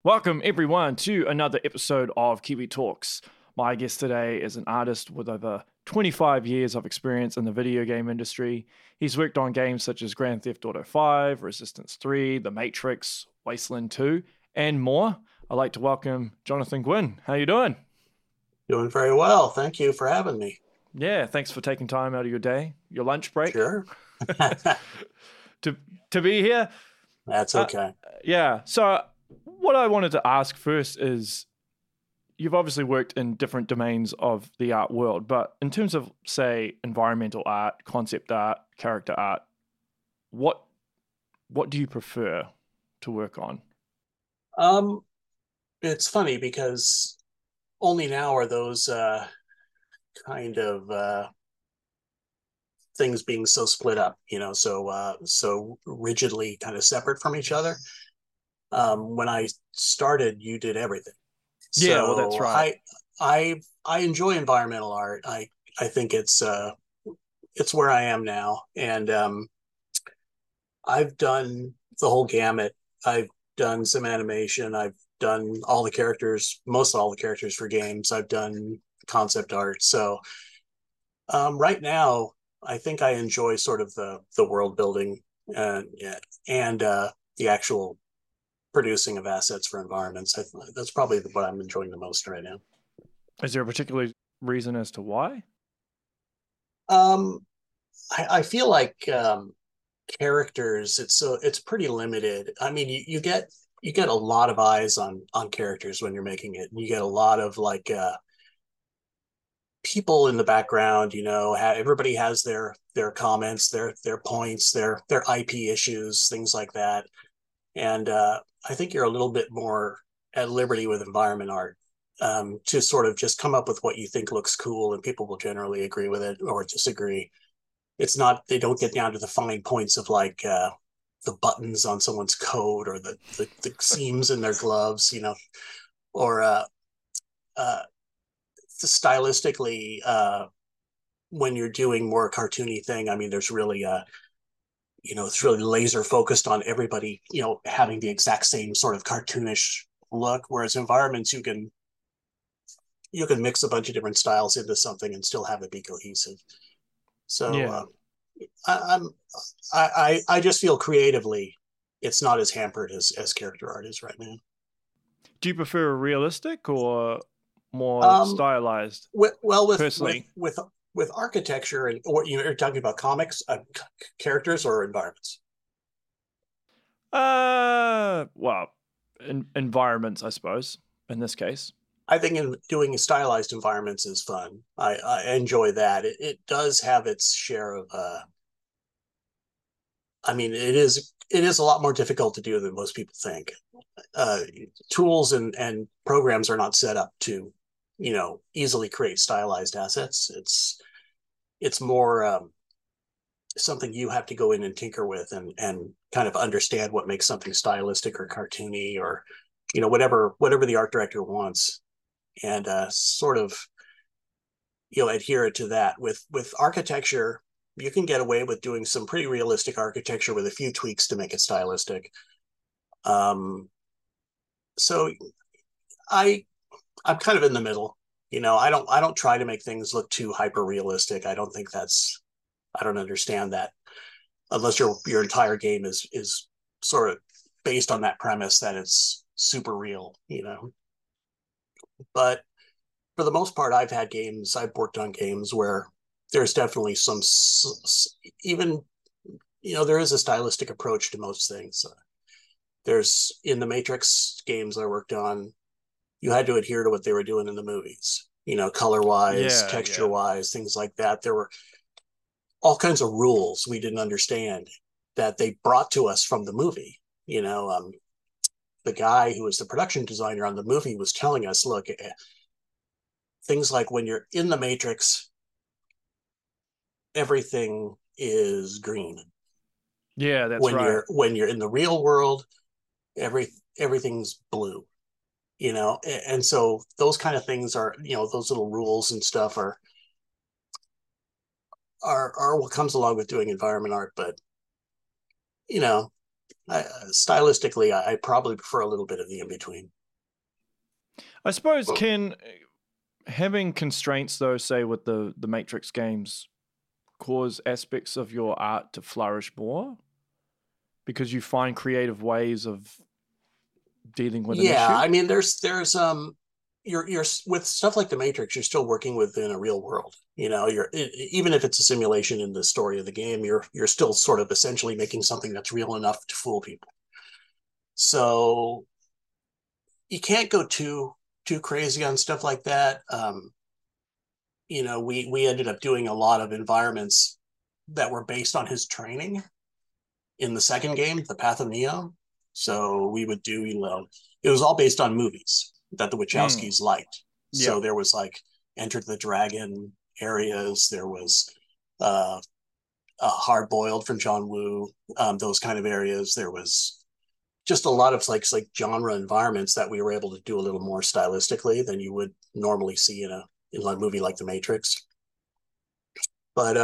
Welcome, everyone, to another episode of Kiwi Talks. My guest today is an artist with over 25 years of experience in the video game industry. He's worked on games such as Grand Theft Auto 5, Resistance 3, The Matrix, Wasteland 2, and more. I'd like to welcome Jonathan Gwynn. How you doing? Doing very well. Thank you for having me. Yeah, thanks for taking time out of your day, your lunch break, Sure. to to be here. That's Uh, okay. yeah, so what I wanted to ask first is you've obviously worked in different domains of the art world, but in terms of, say, environmental art, concept art, character art, what what do you prefer to work on? Um, it's funny because only now are those kind of things being so split up, so rigidly kind of separate from each other. When I started, you did everything. Yeah, well, that's So right. I enjoy environmental art. I think it's where I am now, and I've done the whole gamut. I've done some animation. I've done all the characters, most all the characters for games. I've done concept art. So right now, I think I enjoy sort of the world building and the actual producing of assets for environments. That's probably what I'm enjoying the most right now. Is there a particular reason as to why? Um, I feel like characters it's pretty limited. I mean, you get a lot of eyes on characters when you're making it, and you get a lot of like people in the background. Everybody has their comments, their points, their IP issues, things like that. And I think you're a little bit more at liberty with environment art, to sort of just come up with what you think looks cool, and people will generally agree with it or disagree. It's not, they don't get down to the fine points of like the buttons on someone's coat, or the seams in their gloves, or uh, stylistically, when you're doing more cartoony thing. I mean, there's really it's really laser focused on everybody, having the exact same sort of cartoonish look. Whereas environments, you can mix a bunch of different styles into something and still have it be cohesive. So Yeah. I'm I just feel creatively it's not as hampered as character art is right now. Do you prefer realistic or more Um, stylized? well, Personally, with architecture, and what you're talking about, comics, characters or environments. well, environments, I suppose, in this case. I think in doing stylized environments is fun. I enjoy that. It does have its share of. I mean, it is a lot more difficult to do than most people think. Uh, Tools and programs are not set up to, easily create stylized assets. It's more something you have to go in and tinker with, and kind of understand what makes something stylistic or cartoony, or whatever the art director wants, and sort of adhere it to that. With architecture, you can get away with doing some pretty realistic architecture with a few tweaks to make it stylistic. Um, so I I'm kind of in the middle. I don't try to make things look too hyper realistic. I don't understand that, unless your entire game is sort of based on that premise that it's super real. But for the most part, I've worked on games where there's definitely some, even, there is a stylistic approach to most things. There's In the Matrix games I worked on, you had to adhere to what they were doing in the movies, color wise, Yeah, texture yeah. wise, things like that. There were all kinds of rules we didn't understand that they brought to us from the movie. The guy who was the production designer on the movie was telling us, look, things like when you're in the Matrix, everything is green. Yeah, that's When right. you're in the real world, everything's blue. And so those kind of things are, those little rules and stuff are what comes along with doing environment art. But you know stylistically, I probably prefer a little bit of the in between. I suppose can having constraints though, say with the Matrix games, cause aspects of your art to flourish more because you find creative ways of dealing with an Yeah, issue? I mean, you're with stuff like the Matrix, you're still working within a real world. You know, even if it's a simulation in the story of the game, you're still sort of essentially making something that's real enough to fool people. So you can't go too crazy on stuff like that. You know, we ended up doing a lot of environments that were based on his training in the second game, The Path of Neo. So we would do, it was all based on movies that the Mm, Wachowskis liked. yeah. So there was like Enter the Dragon areas. There was uh, a Hard Boiled from John Woo. Those kind of areas. There was just a lot of like genre environments that we were able to do a little more stylistically than you would normally see in a movie like The Matrix. But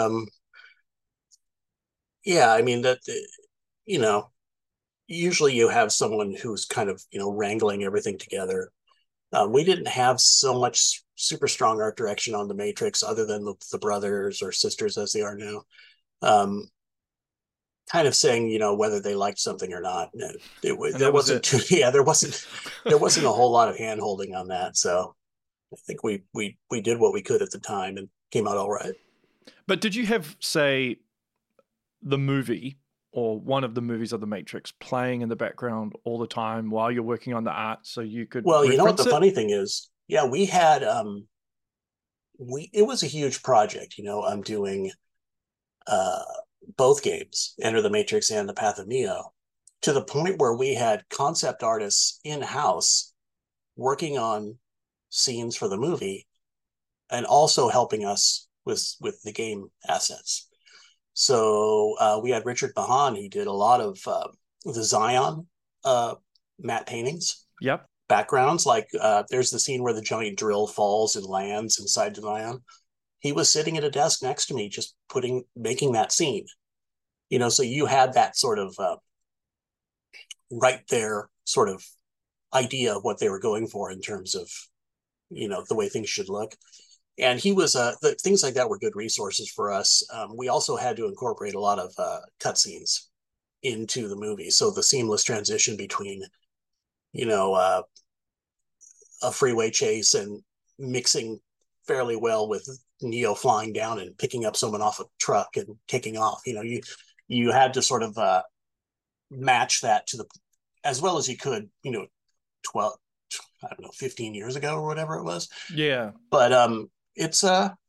yeah, I mean that you know usually you have someone who's kind of wrangling everything together. We didn't have so much super strong art direction on the Matrix, other than the brothers or sisters as they are now. Um, Kind of saying whether they liked something or not. And There that was wasn't it. too, yeah, there wasn't a whole lot of hand holding on that. So I think we did what we could at the time and came out all right. But did you have, say, the movie or one of the movies of the Matrix playing in the background all the time while you're working on the art so you could Well, you know what reference the it? funny thing is? Yeah, we had we it was a huge project. I'm doing uh, both games, Enter the Matrix and The Path of Neo, to the point where we had concept artists in house working on scenes for the movie and also helping us with the game assets. So we had Richard Mahan, who did a lot of the Zion uh, matte paintings, Yep. backgrounds. Like there's the scene where the giant drill falls and lands inside Zion. He was sitting at a desk next to me, just making that scene. So you had that sort of right there sort of idea of what they were going for in terms of the way things should look. And he was things like that were good resources for us. We also had to incorporate a lot of cutscenes into the movie, so the seamless transition between you know uh, a freeway chase and mixing fairly well with Neo flying down and picking up someone off a truck and taking off. You had to sort of match that to the as well as you could. 12, I don't know, 15 years ago or whatever it was. Yeah. But it's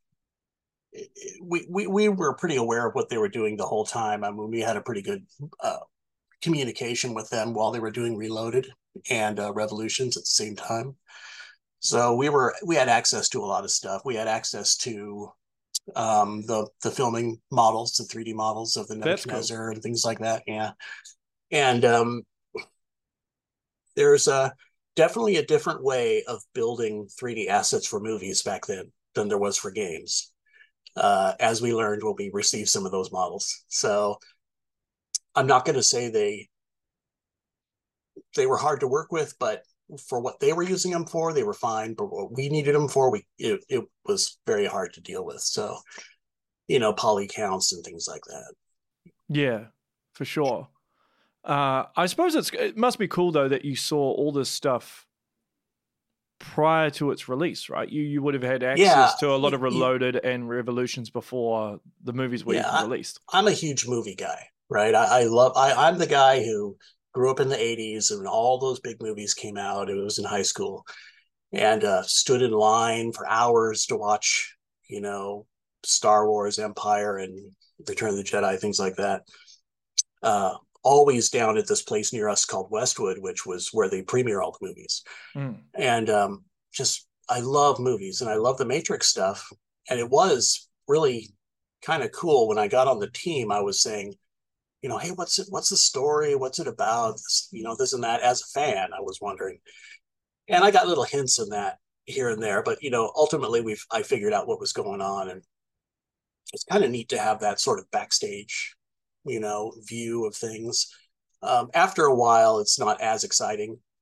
we were pretty aware of what they were doing the whole time. I mean, we had a pretty good communication with them while they were doing Reloaded and Revolutions at the same time. So we had access to a lot of stuff. We had access to the filming models, the 3D models of the That's cool. Nebuchadnezzar and things like that. Yeah, and there's definitely a different way of building 3D assets for movies back then than there was for games. As we learned when we received some of those models. So I'm not going to say they were hard to work with, but for what they were using them for, they were fine. But what we needed them for, it was very hard to deal with. So poly counts and things like that. Yeah, for sure. I suppose it must be cool though that you saw all this stuff prior to its release, right? You would have had Yeah, access to a lot of Reloaded and Revolutions before the movies were yeah. even released. I'm a huge movie guy, right? I'm the guy who grew up in the '80s and all those big movies came out. It was in high school and stood in line for hours to watch, you know, Star Wars, Empire, and Return of the Jedi, things like that. Uh, Always down at this place near us called Westwood, which was where they premiere all the movies. Mm. And just, I love movies and I love the Matrix stuff. And it was really kind of cool when I got on the team. I was saying, hey, what's the story? What's it about? This and that. As a fan, I was wondering, and I got little hints in that here and there. But ultimately, I figured out what was going on, and it's kind of neat to have that sort of backstage, view of things. After a while, it's not as exciting.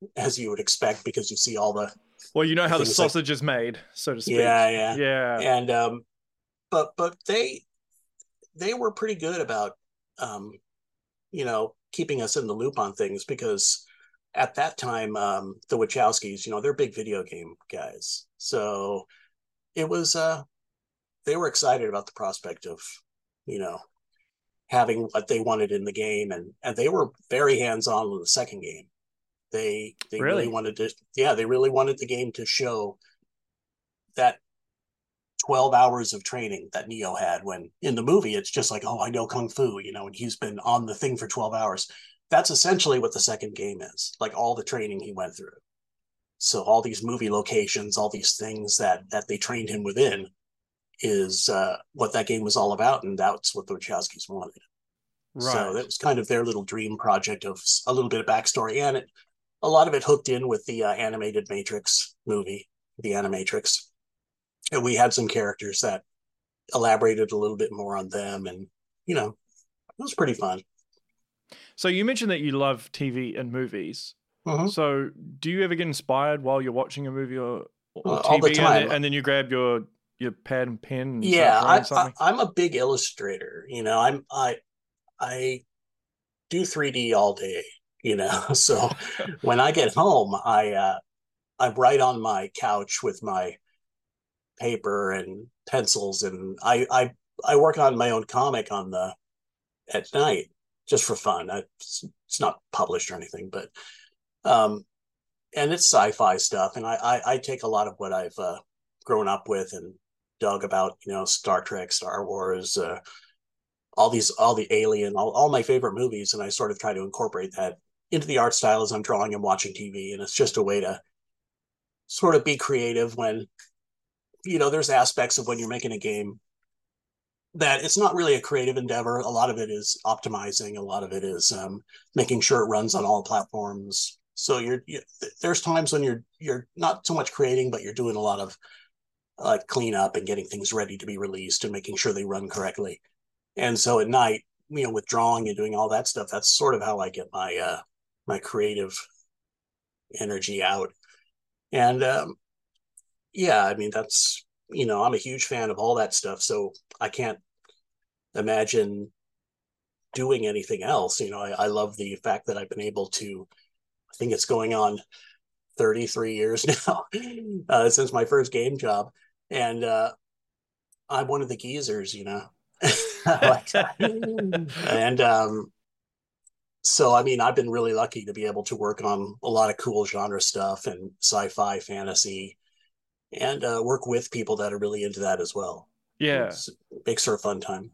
as you would expect, because you see all Well, you know the how the things like, sausage is made, so to yeah, speak. yeah. Yeah. And but they were pretty good about um keeping us in the loop on things, because at that time, the Wachowskis, they're big video game guys. So it was they were excited about the prospect of, you know, having what they wanted in the game, and they were very hands-on with the second game. They really Really? wanted to, yeah, they really wanted the game to show that 12 hours of training that Neo had, when in the movie it's just like, oh, I know kung fu, and he's been on the thing for 12 hours. That's essentially what the second game is, like all the training he went through. So all these movie locations, all these things that they trained him within is what that game was all about, and that's what the Wachowskis wanted. So that Right. was kind of their little dream project of a little bit of backstory, and a lot of it hooked in with the animated Matrix movie, the Animatrix. And we had some characters that elaborated a little bit more on them, and it was pretty fun. So you mentioned that you love TV and movies. Mm-hmm. So do you ever get inspired while you're watching a movie or All the TV, and time. then you grab your pad and pen and you start Yeah, drawing something? I'm a big illustrator. I do 3D all day. So when I get home, I write on my couch with my paper and pencils, and I work on my own comic at night, just for fun. It's not published or anything, but um, and it's sci-fi stuff, and I take a lot of what I've grown up with and dug about, Star Trek, Star Wars, all the Alien, all my favorite movies, and I sort of try to incorporate that into the art style as I'm drawing and watching TV, and it's just a way to sort of be creative when there's aspects of when you're making a game that it's not really a creative endeavor. A lot of it is optimizing. A lot of it is making sure it runs on all platforms. So there's times when you're not so much creating, but you're doing a lot of cleanup and getting things ready to be released and making sure they run correctly. And so at night, with drawing and doing all that stuff, that's sort of how I get my creative energy out. And yeah, I mean, that's, I'm a huge fan of all that stuff. So I can't imagine doing anything else. I love the fact that I've been able to, I think it's going on 33 years now, since my first game job. And I'm one of the geezers, like that. And so, I mean, I've been really lucky to be able to work on a lot of cool genre stuff and sci-fi, fantasy, and work with people that are really into that as well. Yeah. It makes for a fun time.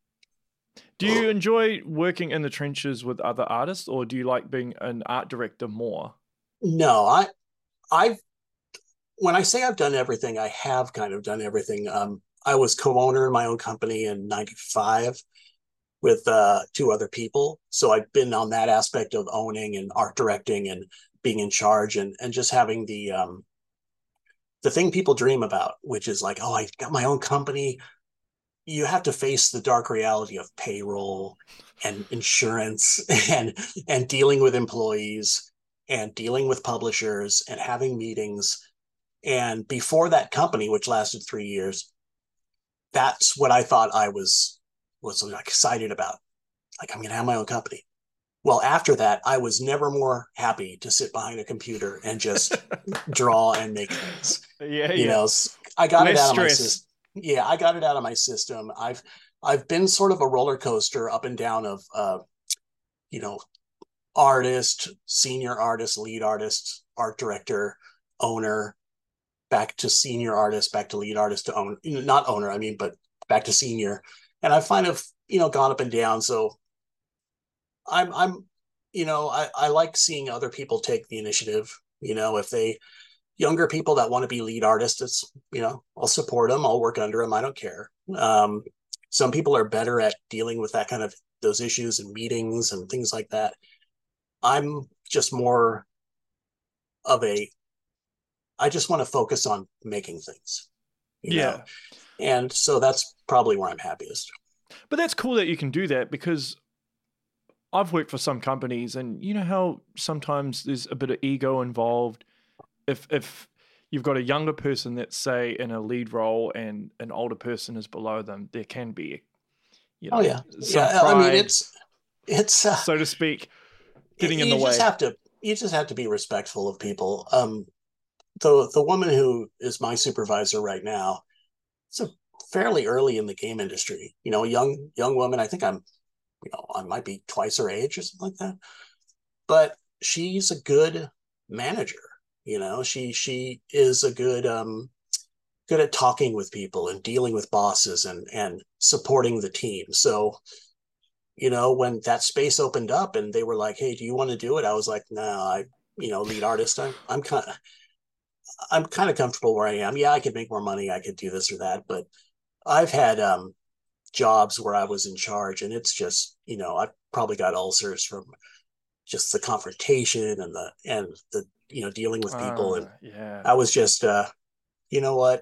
Do you enjoy working in the trenches with other artists, or do you like being an art director more? No, I've when I say I've done everything, I have kind of done everything. I was co-owner in my own company in '95 with two other people, so I've been on that aspect of owning and art directing and being in charge, and just having the thing people dream about, which is like, oh, I got my own company. You have to face the dark reality of payroll and insurance and dealing with employees and dealing with publishers and having meetings. And before that company, which lasted 3 years, that's what I thought I was like excited about. Like, I'm gonna have my own company. Well, after that, I was never more happy to sit behind a computer and just draw and make things. Yeah, You yeah. know, I got it Less out of my stress. system. Yeah, I got it out of my system. I've been sort of a roller coaster up and down of you know, artist, senior artist, lead artist, art director, owner, back to senior artist, back to lead artist, to own, not owner, I mean, but back to senior. And I've kind of, gone up and down. So I'm I like seeing other people take the initiative. If they younger people that want to be lead artists, it's, I'll support them. I'll work under them. I don't care. Some people are better at dealing with that kind of those issues and meetings and things like that. I'm just more of a, I just want to focus on making things, you know, Yeah. and so that's probably where I'm happiest. But that's cool that you can do that because I've worked for some companies, and you know how sometimes there's a bit of ego involved. If you've got a younger person that's say in a lead role and an older person is below them, there can be, Oh yeah, some yeah. I mean, pride, it's so to speak, getting in the you just way. have to be respectful of people. The woman who is my supervisor right now, it's a fairly early in the game industry. You know, a young woman. I think I might be twice her age or something like that. But she's a good manager. You know, she is a good at talking with people and dealing with bosses and supporting the team. So, you know, when that space opened up and they were like, "Hey, do you want to do it?" I was like, "No, lead artist. I'm kind of comfortable where I am. Yeah, I could make more money. I could do this or that, but I've had jobs where I was in charge, and it's just, I probably got ulcers from just the confrontation and the dealing with people, and Yeah. I was just you know what,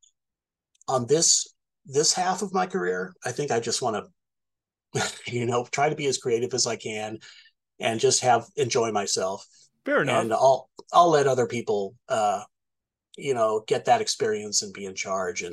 on this half of my career, I think I just want to try to be as creative as I can and just have enjoy myself, Fair and enough. I'll let other people get that experience and be in charge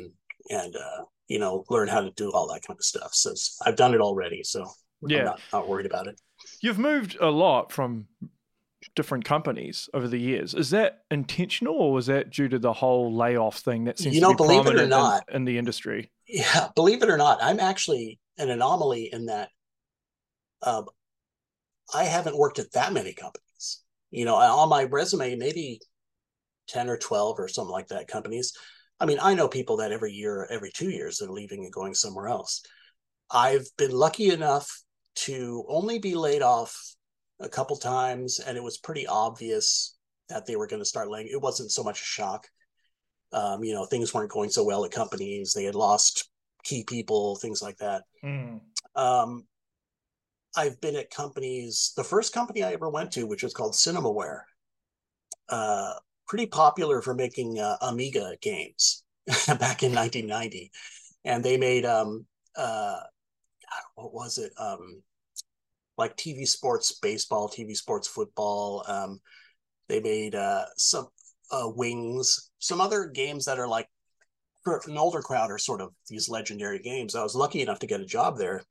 and learn how to do all that kind of stuff. So I've done it already, so I'm Yeah. not worried about it. You've moved a lot from different companies over the years. Is that intentional, or was that due to the whole layoff thing that seems to be Believe it or prominent not, in the industry? yeah, believe it or not, I'm actually an anomaly in that um, I haven't worked at that many companies. On my resume, maybe 10 or 12 or something like that companies. I mean, I know people that every year, every 2 years, they're leaving and going somewhere else. I've been lucky enough to only be laid off a couple times, and it was pretty obvious that they were going to start laying. It wasn't so much a shock. Things weren't going so well at companies. They had lost key people, things like that. Mm. Um, I've been at companies. The first company I ever went to, which was called CinemaWare, uh, pretty popular for making Amiga games back in 1990, and they made uh, what was it? Like TV sports baseball, TV sports football. They made some Wings, some other games that are like for an older crowd are sort of these legendary games. I was lucky enough to get a job there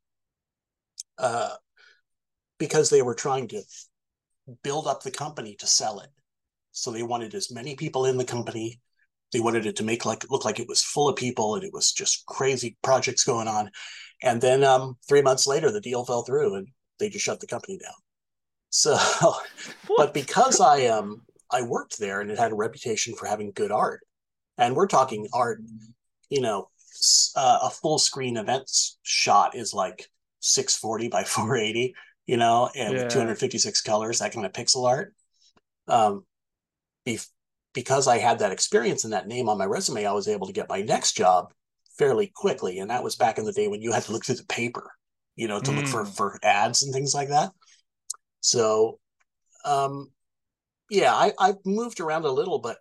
uh, because they were trying to build up the company to sell it. So they wanted as many people in the company. They wanted it to look like it was full of people and it was just crazy projects going on. And then 3 months later, the deal fell through and they just shut the company down. So, but What? because I worked there and it had a reputation for having good art, and we're talking art, you know, a full screen event shot is like 640 by 480, and with Yeah. 256 colors, that kind of pixel art. Um, because I had that experience and that name on my resume, I was able to get my next job fairly quickly. And that was back in the day when you had to look through the paper, to look for, Mm. for ads and things like that. So, um, yeah, I moved around a little, but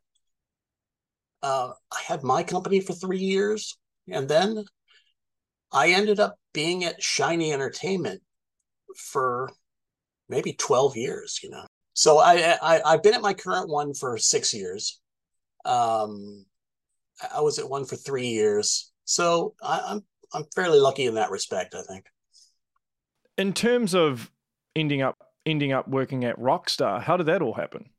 I had my company for 3 years. And then I ended up being at Shiny Entertainment for maybe 12 years. So I've been at my current one for 6 years. Um, I was at one for 3 years, so I'm fairly lucky in that respect, I think. In terms of ending up ending up working at Rockstar, how did that all happen?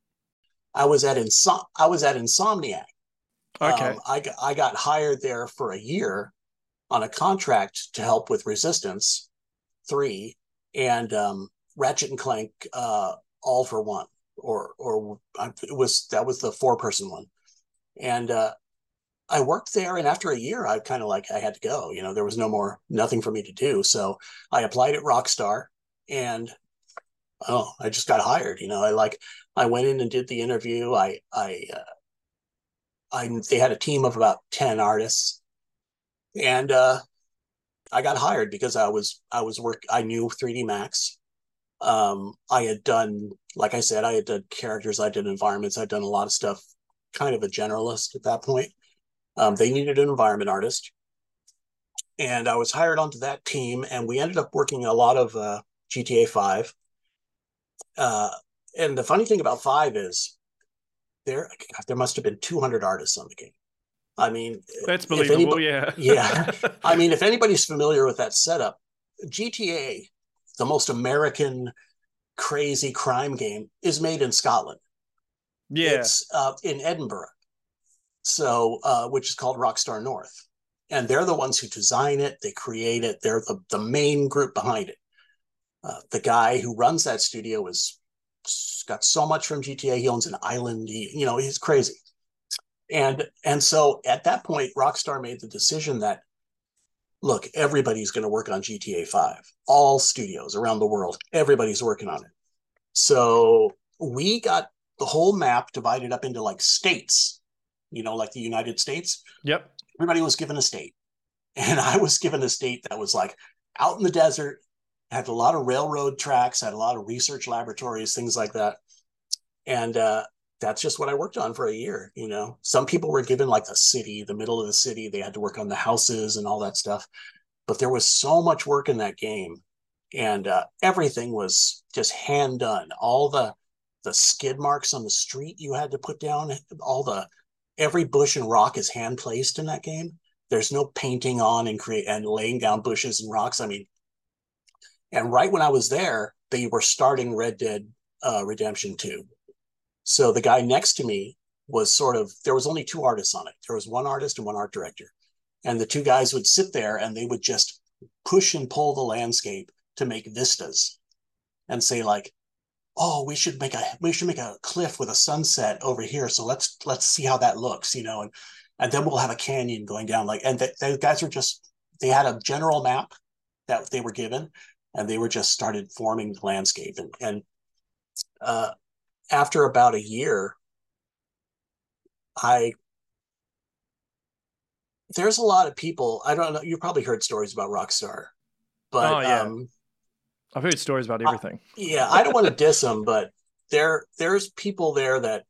I was at Insomniac. Okay. I got hired there for a year on a contract to help with Resistance 3 and Ratchet and Clank All for One, or that was the 4-person one, and I worked there, and after a year, I kind of like I had to go. There was nothing for me to do, so I applied at Rockstar, and I just got hired. I went in and did the interview. They had a team of about 10 artists, and I got hired because I knew 3D Max. I had done, like I said, I had done characters, I did environments, I'd done a lot of stuff. Kind of a generalist at that point. They needed an environment artist, and I was hired onto that team. And we ended up working a lot of GTA 5. Uh, and the funny thing about 5 is there must have been 200 artists on the game. I mean, That's if believable, anybody, yeah. yeah, I mean, if anybody's familiar with that setup, GTA, the most American crazy crime game, is made in Scotland. Yeah. It's in Edinburgh, so which is called Rockstar North, and they're the ones who design it, they create it, they're the main group behind it. The guy who runs that studio is got so much from GTA. He owns an island. He's crazy. And so at that point, Rockstar made the decision that, look, everybody's going to work on GTA 5. All studios around the world, everybody's working on it. So we got the whole map divided up into like states, like the United States. Yep. Everybody was given a state. And I was given a state that was like out in the desert, had a lot of railroad tracks, had a lot of research laboratories, things like that. And that's just what I worked on for a year. Some people were given like the city, the middle of the city. They had to work on the houses and all that stuff. But there was so much work in that game, and everything was just hand done. All the skid marks on the street you had to put down. Every bush and rock is hand placed in that game. There's no painting on and laying down bushes and rocks. I mean, and right when I was there, they were starting Red Dead Redemption 2. So the guy next to me there was only two artists on it. There was one artist and one art director. And the two guys would sit there and they would just push and pull the landscape to make vistas and say like, oh, we should make a cliff with a sunset over here. So let's see how that looks, and then we'll have a canyon going down. And the guys they had a general map that they were given, and they were just started forming the landscape. And after about a year, there's a lot of people. I don't know. You probably heard stories about Rockstar, Oh but yeah. I've heard stories about everything. I don't want to diss them, but there's people there that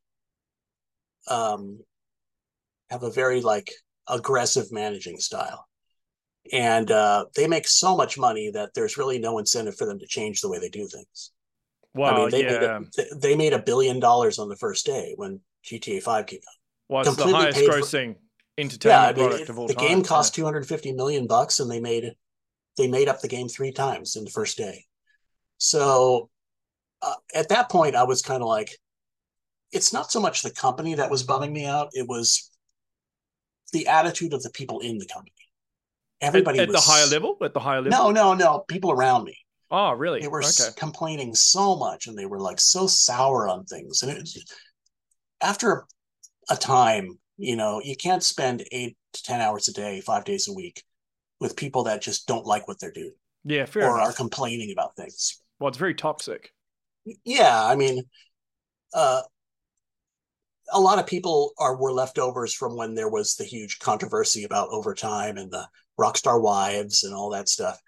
um, have a very like aggressive managing style, and they make so much money that there's really no incentive for them to change the way they do things. I mean, Well, yeah. they made $1 billion on the first day when GTA 5 came out. Well, it's the Completely highest paid for. grossing Yeah, I entertainment mean, product of all the game time. Yeah. cost $250 million, and they made up the game 3 times in the first day. So at that point, I was kind of like, it's not so much the company that was bumming me out; it was the attitude of the people in the company. Everybody At the higher was level? At the higher level? no people around me. Oh, They really? were Okay. complaining so much, and they were like so sour on things. And after a time, you can't spend 8 to 10 hours a day, 5 days a week, with people that just don't like what they're doing Yeah, fair or are enough. complaining about things. Well, it's very toxic. Yeah, I mean, uh, a lot of people were leftovers from when there was the huge controversy about overtime and the Rockstar Wives and all that stuff.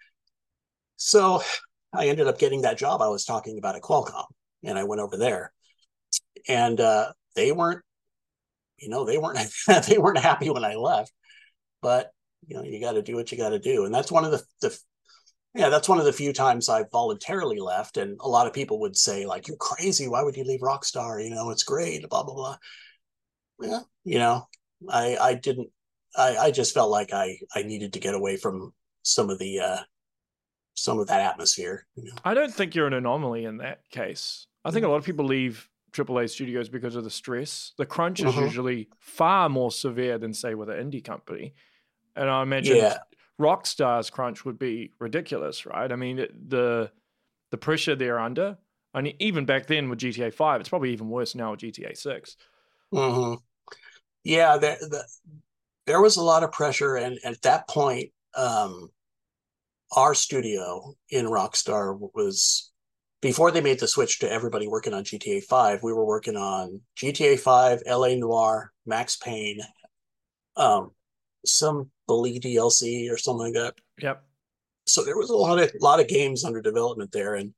So I ended up getting that job I was talking about at Qualcomm, and I went over there, and they weren't, they weren't they weren't happy when I left, but you got to do what you got to do, and that's one of that's one of the few times I've voluntarily left. And a lot of people would say like, "You're crazy. Why would you leave Rockstar? It's great." Blah blah blah. Yeah, I didn't. I just felt like I needed to get away from some of the some of that atmosphere. I don't think you're an anomaly in that case. I think a lot of people leave AAA studios because of the stress. The crunch is Mm-hmm. usually far more severe than, say, with an indie company. And I imagine Yeah. Rockstar's crunch would be ridiculous, right? I mean, the pressure they're under. I mean, even back then with GTA 5, it's probably even worse now with GTA 6. Mm-hmm. Yeah. There was a lot of pressure, and at that point, our studio in Rockstar was, before they made the switch to everybody working on GTA 5, we were working on GTA 5, LA Noire, Max Payne, um, some Bully DLC or something like that. Yep. So there was a lot of games under development there, and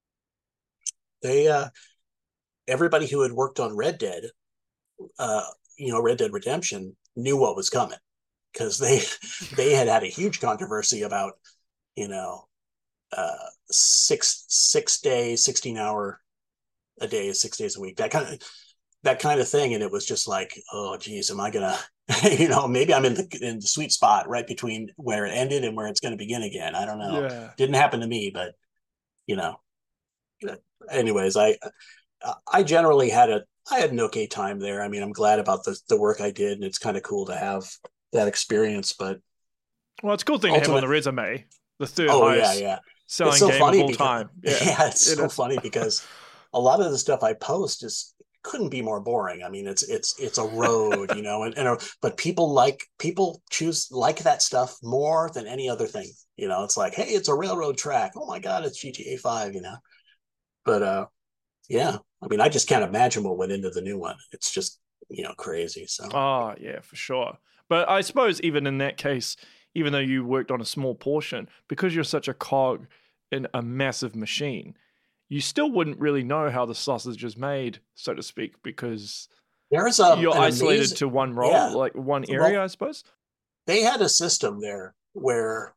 they everybody who had worked on Red Dead, uh, Red Dead Redemption, knew what was coming, because they had a huge controversy about, you know six day, 16-hour a day, 6 days a week, that kind of thing. And it was just like, oh geez, am I gonna, maybe I'm in the sweet spot right between where it ended and where it's going to begin again. I don't know. Yeah. Didn't happen to me, but you know, anyways, I generally I had an okay time there. I mean, I'm glad about the work I did, and it's kind of cool to have that experience. But Well, it's a cool thing to have on ultimate, the resume. The third oh yeah, highest yeah, it's selling so game of funny all because time. Yeah, yeah, it's it so is. funny because a lot of the stuff I post is couldn't be more boring. I mean, it's a road, but people choose like that stuff more than any other thing. It's like, hey, it's a railroad track. Oh my God, it's GTA 5, But yeah, I mean, I just can't imagine what went into the new one. It's just, crazy. So Oh, yeah, for sure. But I suppose even in that case, even though you worked on a small portion, because you're such a cog in a massive machine, you still wouldn't really know how the sausage is made, so to speak, because there's you're an isolated amazing, to one role, yeah. like one area, Well, I suppose. they had a system there where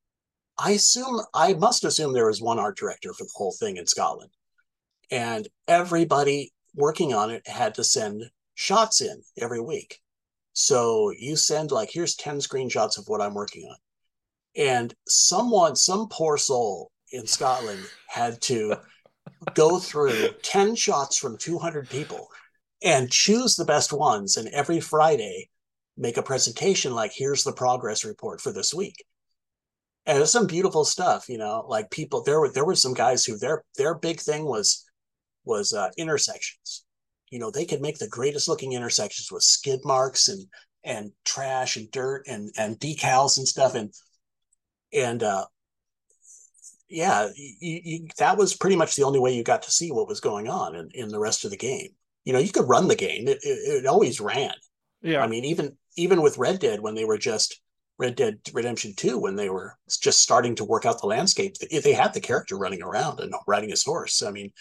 I must assume there was one art director for the whole thing in Scotland, and everybody working on it had to send shots in every week. So you send like, here's 10 screenshots of what I'm working on. And some poor soul in Scotland had to go through 10 shots from 200 people and choose the best ones. And every Friday, make a presentation like, here's the progress report for this week. And it's some beautiful stuff, like people, there were some guys who their big thing was intersections. They could make the greatest looking intersections with skid marks and trash and dirt and decals and stuff. And yeah, that was pretty much the only way you got to see what was going on in the rest of the game. You could run the game. It always ran. I Yeah. mean, even with Red Dead, when they were just Red Dead Redemption 2, when they were just starting to work out the landscape, they had the character running around and riding his horse. I mean,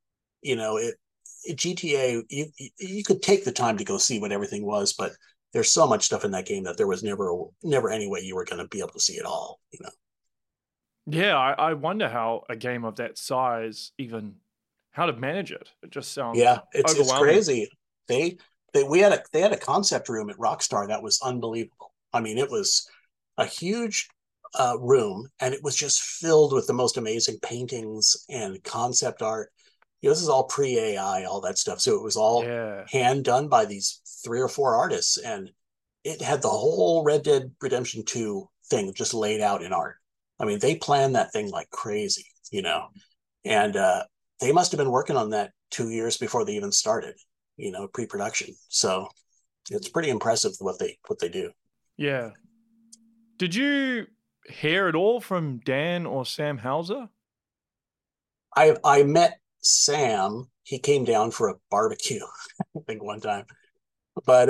GTA, you could take the time to go see what everything was, but there's so much stuff in that game that there was never any way you were going to be able to see it all. Yeah, I wonder how a game of that size even how to manage it. It just sounds Yeah, it's overwhelming. crazy. They they had a concept room at Rockstar that was unbelievable. I mean, it was a huge room, and it was just filled with the most amazing paintings and concept art. This is all pre AI, all that stuff. So it was all Yeah. hand done by these 3 or 4 artists, and it had the whole Red Dead Redemption 2 thing just laid out in art. I mean, they planned that thing like crazy. And they must have been working on that 2 years before they even started, pre-production. So it's pretty impressive what they do. Yeah. Did you hear it all from Dan or Sam Hauser? I met Sam. He came down for a barbecue, I think one time. But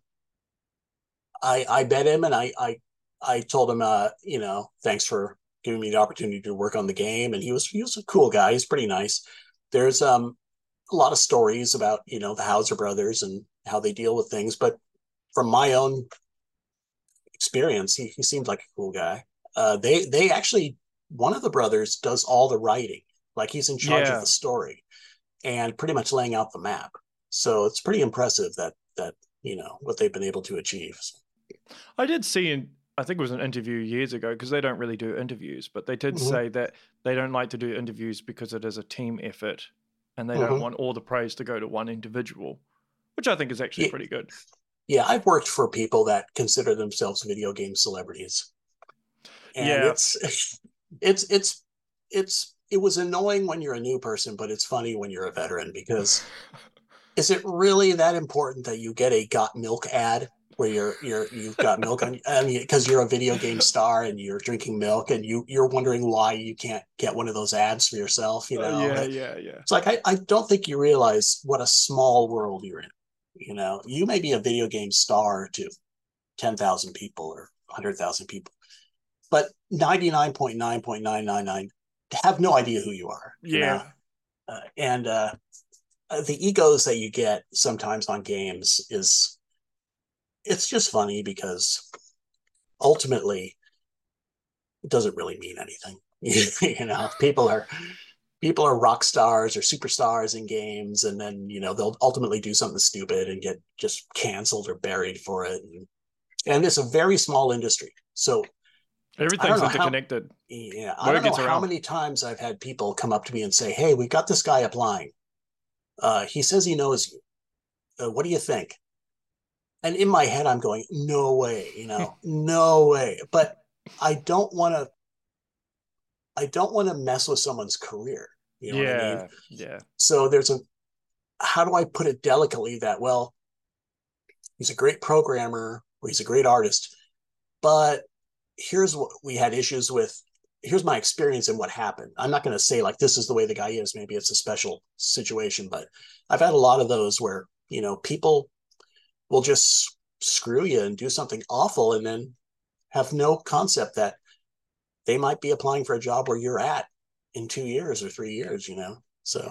I met him, and I told him, thanks for giving me the opportunity to work on the game. And he was a cool guy. He's pretty nice. There's a lot of stories about the Hauser brothers and how they deal with things, but from my own experience, he seemed like a cool guy. They actually, one of the brothers does all the writing, like he's in charge of the Yeah. story and pretty much laying out the map. So it's pretty impressive that what they've been able to achieve. I did see I think it was an interview years ago because they don't really do interviews, but they did Mm-hmm. say that they don't like to do interviews because it is a team effort and they don't Mm-hmm. want all the praise to go to one individual, which I think is actually Yeah, pretty good. yeah, I've worked for people that consider themselves video game celebrities, and Yeah. it's it was annoying when you're a new person, but it's funny when you're a veteran because is it really that important that you get a got milk ad where you've got milk on? I mean, because you're a video game star and you're drinking milk, and you're wondering why you can't get one of those ads for yourself. Yeah, yeah, yeah. It's like I don't think you realize what a small world you're in. You may be a video game star to 10,000 people or 100,000 people, but 99.9.999 have no idea who you are. Yeah. And the egos that you get sometimes on games it's just funny because ultimately it doesn't really mean anything. People are rock stars or superstars in games, and then they'll ultimately do something stupid and get just canceled or buried for it. And it's a very small industry, so I don't Everything's know how. interconnected. Yeah, I Word don't know gets how around. many times I've had people come up to me and say, "Hey, we got this guy applying. He says he knows you. What do you think?" And in my head, I'm going, "No way, no way." But I don't want to. I don't want to mess with someone's career. You know what I mean? Yeah, yeah, So there's a. How do I put it delicately? That well, he's a great programmer or he's a great artist, but here's what we had issues with. Here's my experience and what happened. I'm not going to say like this is the way the guy is. Maybe it's a special situation, but I've had a lot of those where people will just screw you and do something awful, and then have no concept that they might be applying for a job where you're at in 2 years or 3 years. So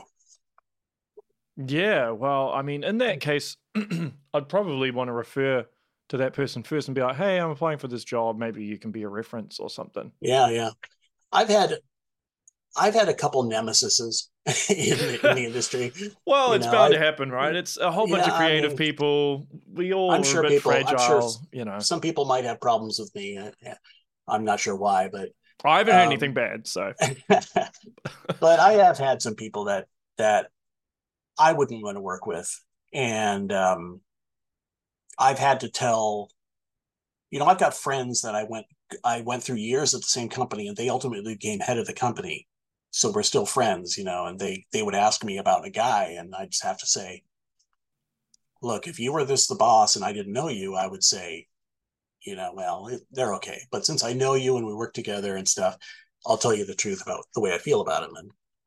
yeah. Well, I mean, in that case, I'd probably want to refer to that person first and be like, "Hey, I'm applying for this job. Maybe you can be a reference or something." yeah, yeah. I've had I've had a couple nemesises in the industry. Well, it's bound I to happen, right? It's a whole bunch Yeah, of I creative mean, people. We all are a bit I'm sure fragile. some people might have problems with me. I'm not sure why, but I haven't heard anything um, bad, so but I have had some people that I wouldn't want to work with, and I've had to tell. I've got friends that I went through years at the same company, and they ultimately became head of the company. So we're still friends, and they would ask me about a guy, and I just have to say, look, if you were the boss and I didn't know you, I would say, well, they're okay. But since I know you and we work together and stuff, I'll tell you the truth about the way I feel about him. And,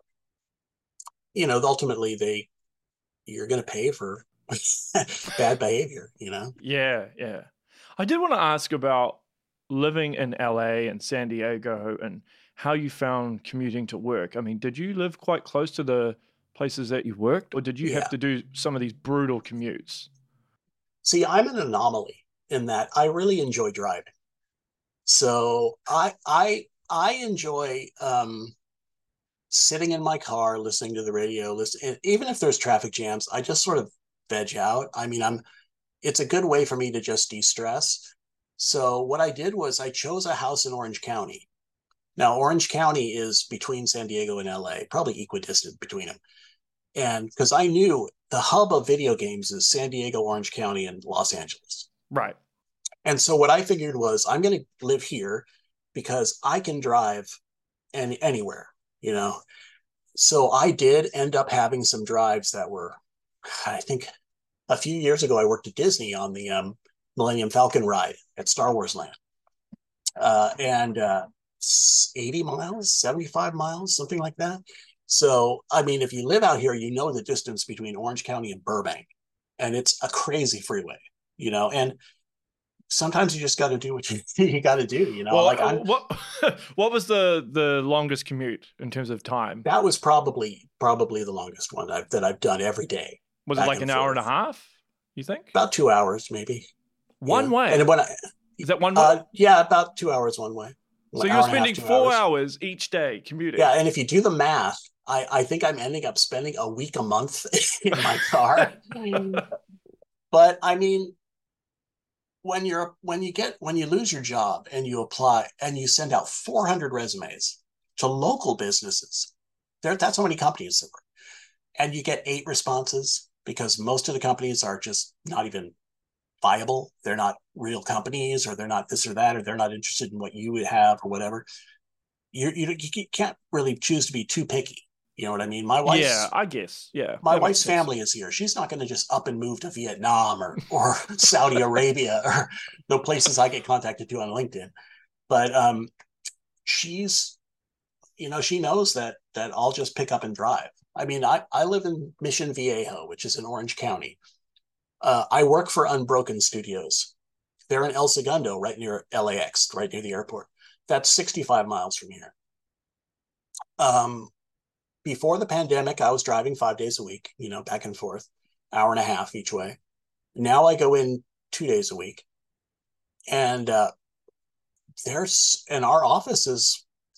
ultimately you're going to pay for bad behavior. yeah, yeah. I did want to ask about living in LA and San Diego and how you found commuting to work. I mean, did you live quite close to the places that you worked, or did you have Yeah. to do some of these brutal commutes? See, I'm an anomaly in that I really enjoy driving. So I enjoy sitting in my car, listening to the radio, even if there's traffic jams, I just sort of veg out. I mean, it's a good way for me to just de-stress. So what I did was I chose a house in Orange County. Now, Orange County is between San Diego and LA, probably equidistant between them. And because I knew the hub of video games is San Diego, Orange County, and Los Angeles. Right. And so what I figured was I'm going to live here because I can drive anywhere, you know. So I did end up having some drives that were, I think, a few years ago I worked at Disney on the Millennium Falcon ride at Star Wars Land, and 80 miles, 75 miles, something like that. So I mean, if you live out here, you know the distance between Orange County and Burbank, and it's a crazy freeway. And sometimes you just got to do what you got to do. Well, Like what was the longest commute in terms of time? that was probably the longest one that I've done every day, Was it back like and an hour and a forth. half? You think? About 2 hours, maybe. One Yeah, and way. when Is that one way? yeah, about 2 hours one way, So an you were hour and a half, spending two 4 hours. hours each day Yeah, commuting. and if you do the math, I think I'm ending up spending a week a month in my car. But I mean, when you lose your job and you apply and you send out 400 resumes to local businesses, that's how many companies there were, and you get 8 responses because most of the companies are just not even viable. They're not real companies, or they're not this or that, or they're not interested in what you would have or whatever. You can't really choose to be too picky. You know what I mean? My Yeah, wife's I guess. Yeah, my that makes wife's sense. family is here. She's not going to just up and move to Vietnam or Saudi Arabia or the places I get contacted to on LinkedIn. But she's she knows that I'll just pick up and drive. I mean, I live in Mission Viejo, which is in Orange County. I work for Unbroken Studios. They're in El Segundo, right near LAX, right near the airport. That's 65 miles from here. Um, Before the pandemic, I was driving 5 days a week, back and forth, hour and a half each way. Now I go in 2 days a week, and our office is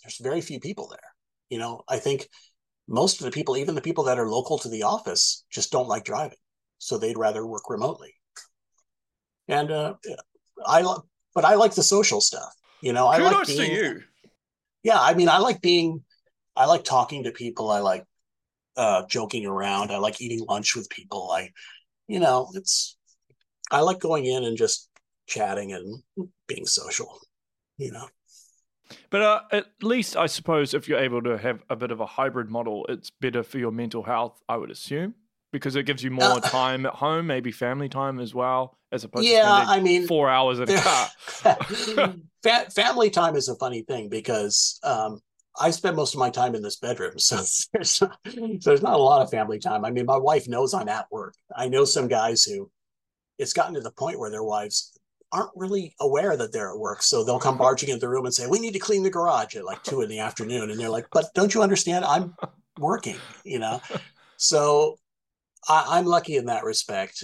there's very few people there. I think most of the people, even the people that are local to the office, just don't like driving, so they'd rather work remotely. And I but I like the social stuff. I like Kudos to being. you. Yeah, I mean, I like talking to people. I like joking around. I like eating lunch with people. It's I like going in and just chatting and being social. You know. But at least I suppose if you're able to have a bit of a hybrid model, it's better for your mental health, I would assume, because it gives you more Uh, time at home, maybe family time as well, as opposed to yeah, spending I mean, 4 hours in a car. family time is a funny thing because I spend most of my time in this bedroom, so there's not a lot of family time. I mean, my wife knows I'm at work. I know some guys who it's gotten to the point where their wives aren't really aware that they're at work, so they'll come barging into the room and say, "We need to clean the garage" at like 2 in the afternoon, and they're like, "But don't you understand? I'm working." So I'm lucky in that respect.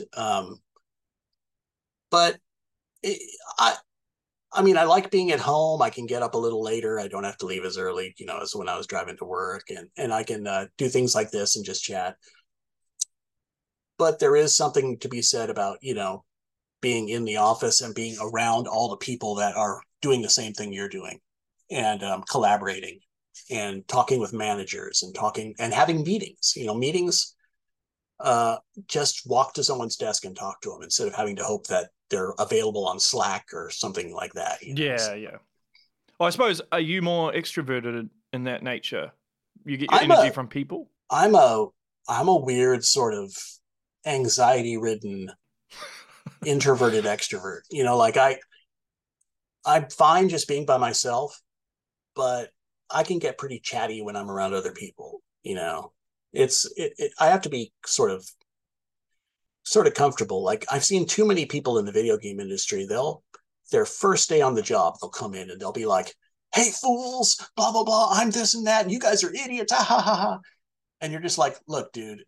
But it, I mean, I like being at home. I can get up a little later. I don't have to leave as early, as when I was driving to work, and I can do things like this and just chat. But there is something to be said about, being in the office and being around all the people that are doing the same thing you're doing, and collaborating and talking with managers and talking and having meetings. Meetings. Just walk to someone's desk and talk to them instead of having to hope that they're available on Slack or something like that. Yeah, yeah. Well, I suppose, are you more extroverted in that nature? You get your I'm energy a from people? I'm a I'm a weird sort of anxiety ridden introverted extrovert. Like I'm fine just being by myself, but I can get pretty chatty when I'm around other people. I have to be sort of comfortable. Like I've seen too many people in the video game industry. Their first day on the job, they'll come in and they'll be like, "Hey fools, blah blah blah, I'm this and that, and you guys are idiots, ha ha ha ha." And you're just like, "Look, dude,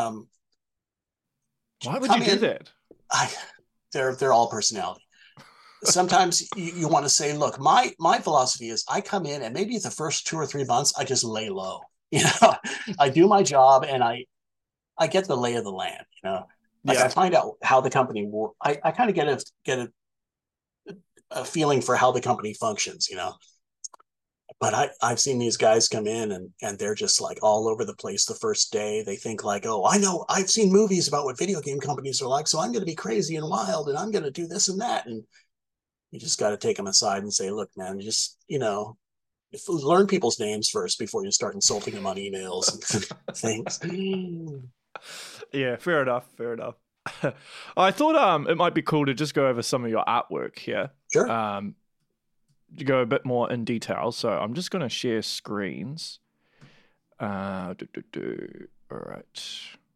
Why would you come do in." that? I they're all personality. Sometimes you want to say, "Look, my philosophy is I come in and maybe the first 2 or 3 months I just lay low. I do my job and I get the lay of the land. Like I Yeah. find out how the company works. I kind of get a feeling for how the company functions. But I've seen these guys come in and they're just like all over the place the first day. They think like, "Oh, I know, I've seen movies about what video game companies are like, so I'm going to be crazy and wild and I'm going to do this and that." And you just got to take them aside and say, "Look, man, just, learn people's names first before you start insulting them on emails and things." Yeah, fair enough. Fair enough. I thought it might be cool to just go over some of your artwork here. Sure. To go a bit more in detail. So I'm just going to share screens. All right.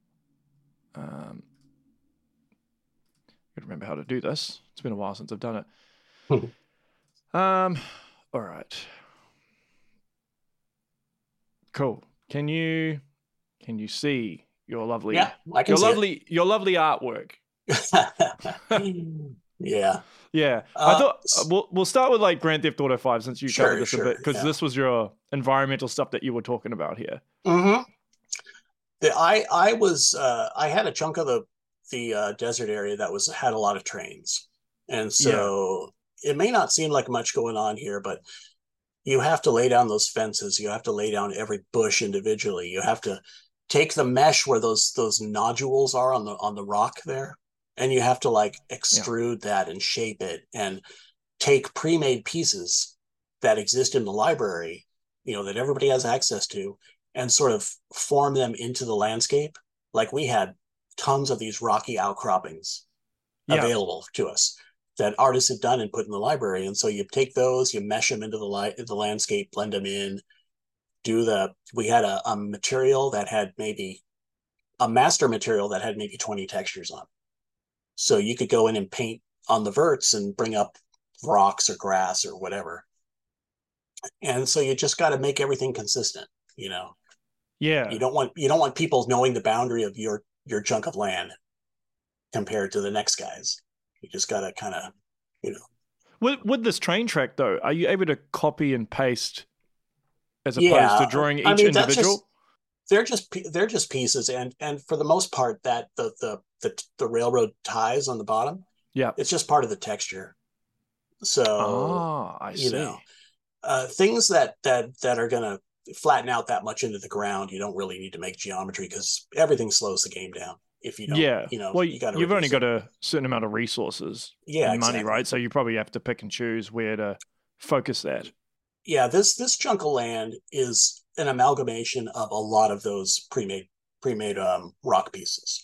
Gotta remember how to do this. It's been a while since I've done it. All right. Cool. Can you see your lovely Yeah, I can see your lovely artwork? it. Yeah. Yeah, I thought S- we'll start with like Grand Theft Auto 5 since you covered sure, this a bit sure. because Yeah. this was your environmental stuff that you were talking about here. Mm-hmm. I had a chunk of the desert area that was had a lot of trains, and Yeah, so it may not seem like much going on here, but you have to lay down those fences. You have to lay down every bush individually. You have to take the mesh where those nodules are on the rock there, and you have to like yeah, extrude that and shape it and take pre-made pieces that exist in the library, that everybody has access to, and sort of form them into the landscape. Like we had tons of these rocky outcroppings yeah, available to us that artists had done and put in the library. And so you take those, you mesh them into the landscape, blend them in, we had a material that had maybe a master material that had maybe 20 textures on. So you could go in and paint on the verts and bring up rocks or grass or whatever. And so you just got to make everything consistent. You know, you yeah. don't want you don't want people knowing the boundary of your chunk of land compared to the next guy's. You just got to kind of. With this train track though, are you able to copy and paste as opposed to Yeah, drawing I each mean that's just individual? they're just pieces, and for the most part, that the railroad ties on the bottom, Yeah. it's just part of the texture. So Ah, I you know, see. things that are gonna flatten out that much into the ground, you don't really need to make geometry because everything slows the game down if you don't. Yeah. You know, Well, you got to you've only reduce it. got a certain amount of resources Yeah, and money, exactly. right? So you probably have to pick and choose where to focus that. Yeah, this chunk of land is an amalgamation of a lot of those pre-made rock pieces.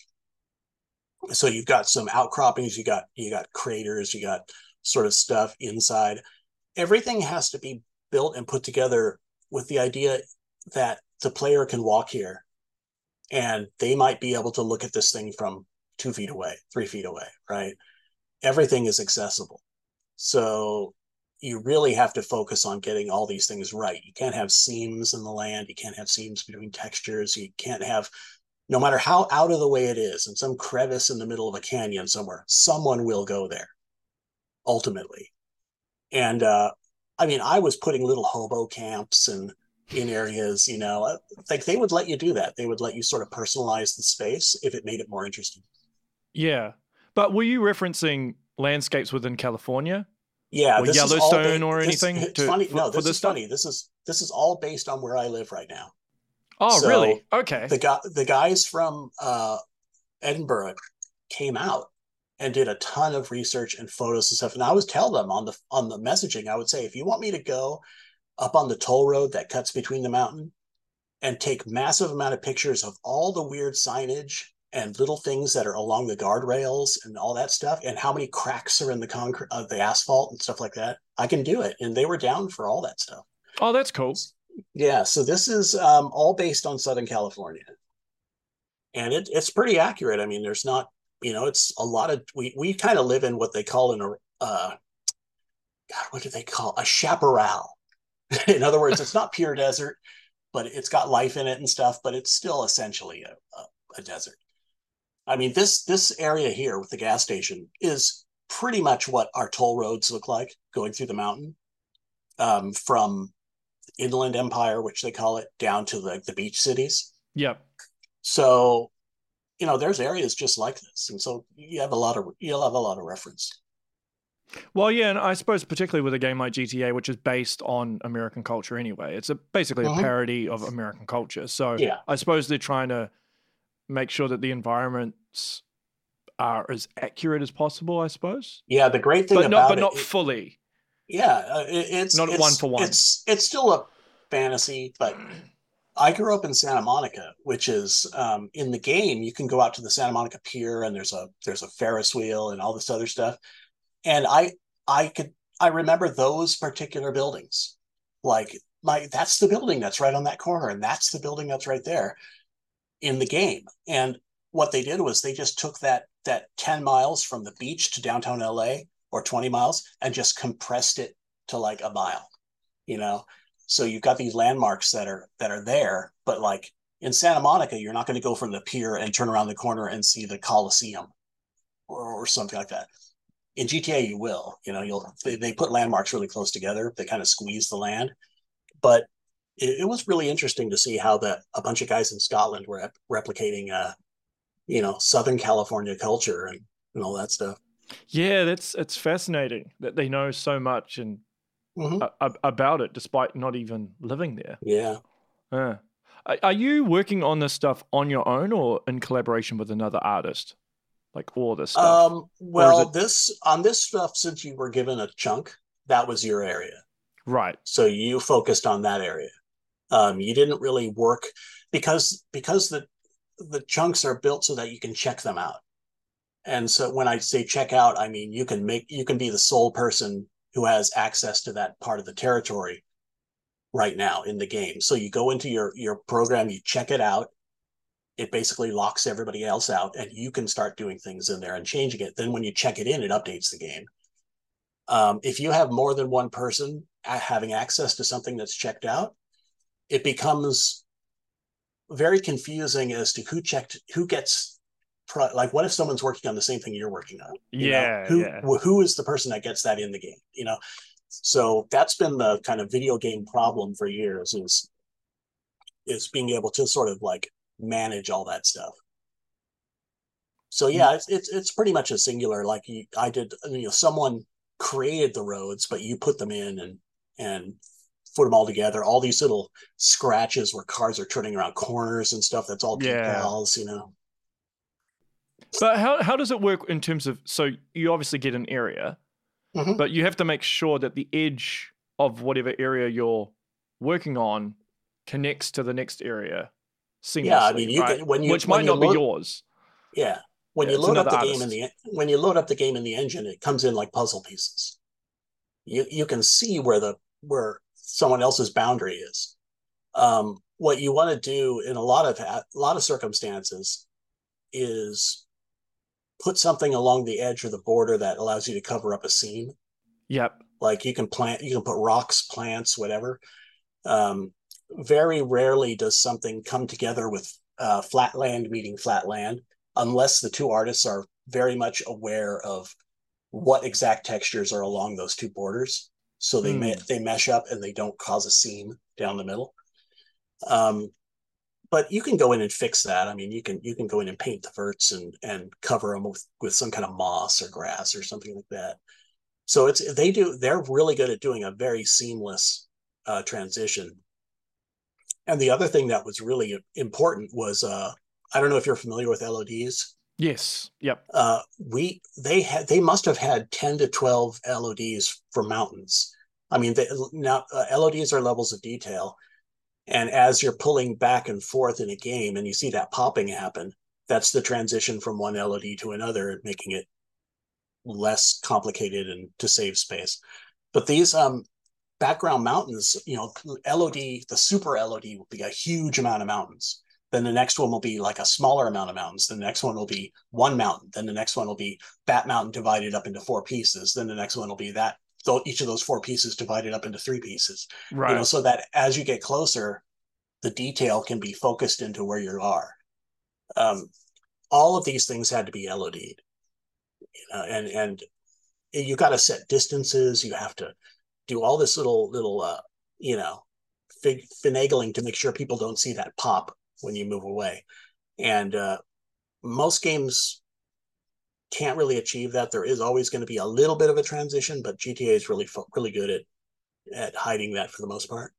So you've got some outcroppings, you got craters, you got sort of stuff inside. Everything has to be built and put together with the idea that the player can walk here and they might be able to look at this thing from 2 feet away, 3 feet away, right? Everything is accessible. So you really have to focus on getting all these things right. You can't have seams in the land. You can't have seams between textures. You can't have, no matter how out of the way it is, in some crevice in the middle of a canyon somewhere, someone will go there ultimately. And I mean, I was putting little hobo camps and in areas, like they would let you do that. They would let you sort of personalize the space if it made it more interesting. Yeah. But were you referencing landscapes within California Yeah, or this is all Yellowstone or this anything it's funny. No, for this this is stuff? funny. This is all based on where I live right now. Oh, So really? Okay. the guys from Edinburgh came out and did a ton of research and photos and stuff. And I always tell them on the messaging, I would say, if you want me to go up on the toll road that cuts between the mountain and take massive amount of pictures of all the weird signage and little things that are along the guardrails and all that stuff, and how many cracks are in the concrete, the asphalt and stuff like that, I can do it. And they were down for all that stuff. Oh, that's cool. Yeah, so this is all based on Southern California, and it's pretty accurate. I mean, there's not, it's a lot of we kind of live in what they call God, what do they call a chaparral? In other words, it's not pure desert, but it's got life in it and stuff, but it's still essentially a desert. I mean, this area here with the gas station is pretty much what our toll roads look like going through the mountain, from Inland Empire, which they call it, down to the beach cities. Yep. So, there's areas just like this, and so you'll have a lot of reference. Well, yeah, and I suppose particularly with a game like GTA, which is based on American culture anyway, it's basically a Mm-hmm. parody of American culture. So Yeah, I suppose they're trying to make sure that the environments are as accurate as possible, I suppose, yeah. The great thing but not about but it, not fully, yeah, it's not one for it's one. it's still a fantasy, but I grew up in Santa Monica, which is, in the game you can go out to the Santa Monica Pier and there's a Ferris wheel and all this other stuff. And I remember those particular buildings. Like, that's the building that's right on that corner, and that's the building that's right there in the game. And what they did was they just took that 10 miles from the beach to downtown LA, or 20 miles, and just compressed it to like a mile, you know. So you've got these landmarks that are there, but like in Santa Monica, you're not going to go from the pier and turn around the corner and see the Coliseum, or something like that. In GTA, you will. They put landmarks really close together. They kind of squeeze the land, but it was really interesting to see how a bunch of guys in Scotland were replicating Southern California culture and all that stuff. Yeah, it's fascinating that they know so much and Hmm. about it despite not even living there. Yeah. Are you working on this stuff on your own or in collaboration with another artist? Like all this stuff, or is it Well, this stuff, since you were given a chunk, that was your area, right? so you focused on that area. You didn't really work because the chunks are built so that you can check them out. And so when I say check out, I mean you can be the sole person who has access to that part of the territory right now in the game. So you go into your program, you check it out. It basically locks everybody else out, and you can start doing things in there and changing it. Then when you check it in, it updates the game. If you have more than one person having access to something that's checked out, it becomes very confusing as to who gets, like, what if someone's working on the same thing you're working on? Yeah, Who yeah. who is the person that gets that in the game? So that's been the kind of video game problem for years, is is being able to sort of like manage all that stuff. So Mm, yeah, it's pretty much a singular. Like I did, someone created the roads, but you put them in and put them all together. All these little scratches where cars are turning around corners and stuff. That's all yeah. decals. But how does it work in terms of, so you obviously get an area, Hmm. but you have to make sure that the edge of whatever area you're working on connects to the next area Yeah, I seamlessly, mean, you right? can Which when might you not be load. yours. Yeah, when Yeah, you it's load up another the game in artist. when you load up the game in the engine, it comes in like puzzle pieces. You can see where someone else's boundary is. What you want to do in a lot of circumstances is put something along the edge or the border that allows you to cover up a seam. Yep. Like you can put rocks, plants, whatever. Um, Very rarely does something come together with flat land meeting flat land, unless the two artists are very much aware of what exact textures are along those two borders. So Mm. they mesh up and they don't cause a seam down the middle. Um, but you can go in and fix that. I mean, you can go in and paint the verts and cover them with some kind of moss or grass or something like that. So they're really good at doing a very seamless transition. And the other thing that was really important was I don't know if you're familiar with LODs. Yes. Yep. They must have had 10 to 12 LODs for mountains. I mean, now LODs are levels of detail, and as you're pulling back and forth in a game and you see that popping happen, that's the transition from one LOD to another, making it less complicated and to save space. But these background mountains, LOD, the super LOD will be a huge amount of mountains. Then the next one will be like a smaller amount of mountains. Then the next one will be one mountain. Then the next one will be that mountain divided up into four pieces. Then the next one will be that, so each of those four pieces divided up into three pieces. Right. So that as you get closer, the detail can be focused into where you are. Um, all of these things had to be LOD'd, and you got to set distances. You have to do all this little you know finagling to make sure people don't see that pop when you move away. And most games can't really achieve that. There is always going to be a little bit of a transition, but GTA is really good at hiding that for the most part.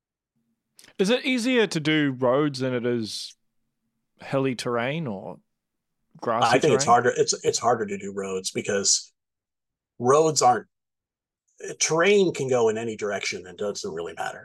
Is it easier to do roads than it is hilly terrain or I grassy think it's terrain? harder. It's harder to do roads because roads aren't terrain can go in any direction and doesn't really matter.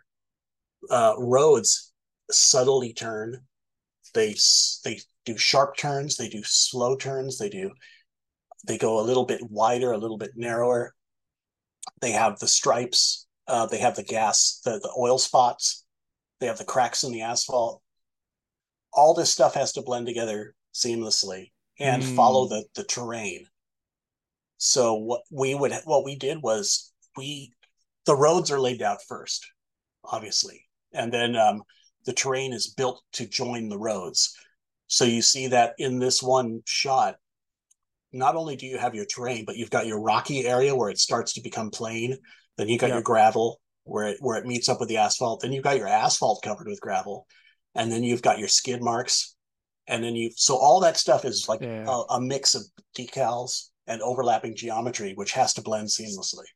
Roads subtly turn. They do sharp turns. They do slow turns. They go a little bit wider, a little bit narrower. They have the stripes. They have the oil spots. They have the cracks in the asphalt. All this stuff has to blend together seamlessly and follow Mm. the terrain. So what we did was the roads are laid out first, obviously, and then the terrain is built to join the roads. So you see that in this one shot, not only do you have your terrain, but you've got your rocky area where it starts to become plain. Then you got your Yep. gravel where it meets up with the asphalt. Then you've got your asphalt covered with gravel, and then you've got your skid marks, and then so all that stuff is like Yeah. a mix of decals and overlapping geometry, which has to blend seamlessly.